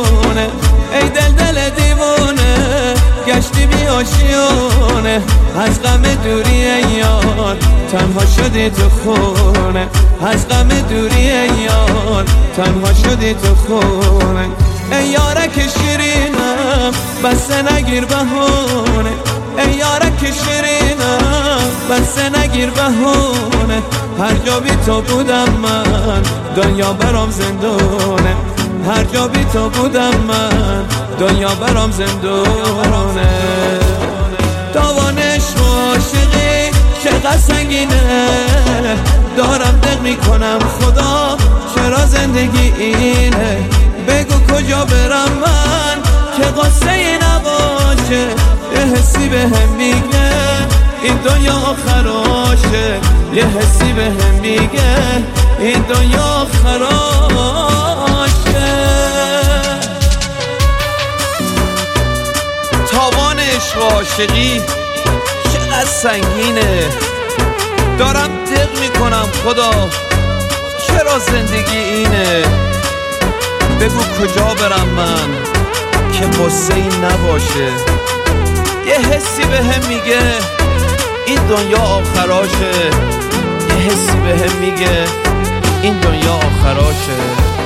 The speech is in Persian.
میونه. ای دل دیوونه گشتی بی آشیونه، از غم دوری یار تنها شدی تو خونه. از غم دوری یار تنها شدی تو خونه. ای یارک شیرینم بسته نگیر بهونه. ای یارک شیرینم بسته نگیر بهونه. هر جا بی تو بودم من دنیا برام زندونه. هر جا بی تو بودم من دنیا برام زندونه. داوان عشق و عاشقی چقدر سنگینه، دارم دق میکنم خدا چرا زندگی اینه. بگو کجا برم من که قصه نباشه، یه حسی به هم میگه این دنیا آخراشه. یه حسی به هم میگه این دنیا آخراشه. تاوان عشق و عاشقی چقدر سنگینه، دارم دق میکنم خدا چرا زندگی اینه. بگو کجا برم من که قصه ای نباشه، یه حسی به هم میگه این دنیا آخراشه. یه حسی به هم میگه این دنیا آخراشه.